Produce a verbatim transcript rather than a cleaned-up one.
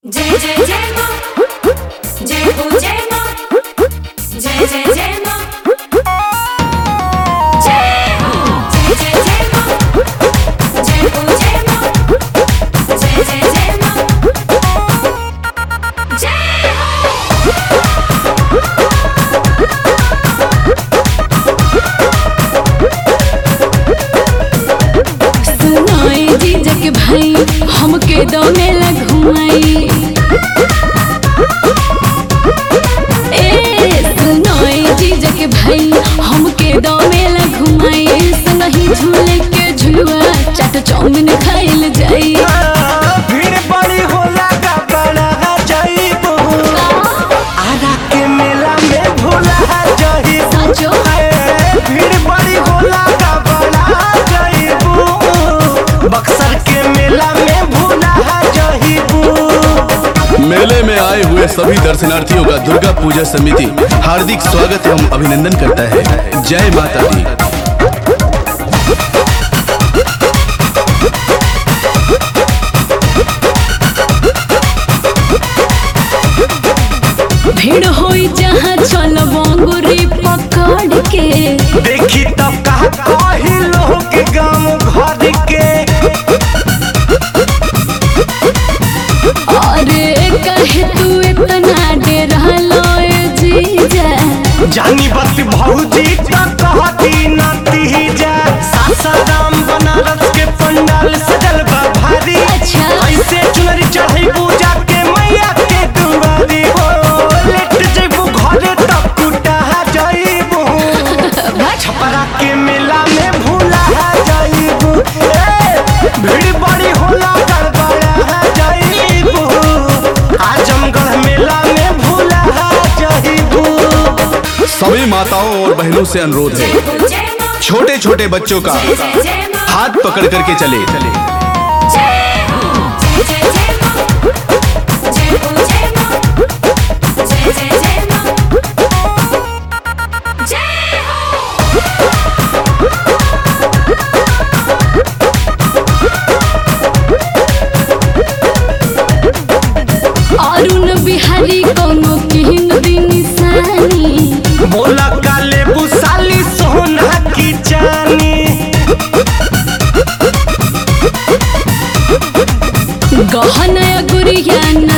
जय जय जय मां, जय हो जय मां, जय जय जय मां, जय हो जय जय जय मां, जय हो जय मां, जय जय जय मां, जय हो। सुनाई जीजा के भाई हमके दो मेला घुमाई। भाई हमके दो मेला घुमाई, संगही झूले के झुलुआ चाट चाउमीन खाइल जाई। भीड़ बड़ी होला का बड़ा जाइबो, आरा के मेला में भूला जाइबो। साचो भीड़ बड़ी होला का बड़ा जाइबो, बक्सर के मेला में भूला जाइबो। मेले में आए हुए सभी दर्शनार्थियों का दुर्गा पूजा समिति हार्दिक स्वागत एवं अभिनंदन करता है। जय माता दी। भीड़ होई जहाँ चल बंगुरी पकड़ के, देखी तब कहा कही लोग गाँव घर के। अरे कहे तू इतना डर लो जीजा, जानी बात भौजी तक कहती नती जा। सासाराम बनारस के पंडाल सजल बा भारी, अच्छा। ऐसे चुनरी चढ़ी पूजा के मैया के दुआरी हो। लेट जइबू घरे तब कुटा जाइबू, छपरा के मेला में भूला जाइबू। भीड़ बड़ी होला गड़बड़ा जाइबू, आजमगढ़ मेला में भूला जाइबू। सभी माताओं और बहनों से अनुरोध है, छोटे छोटे बच्चों का हाथ पकड़ करके चले। अरुण बिहारी कोनो किहिन दी निशानी, बोला काले बुसाली सोना की चानी। गहना गुड़िया